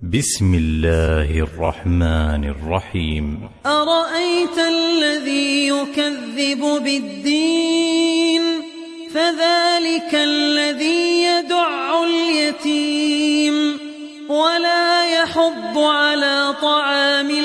بسم الله الرحمن الرحيم. أرأيت الذي يكذب بالدين فذلك الذي يدع اليتيم ولا يحض على طعام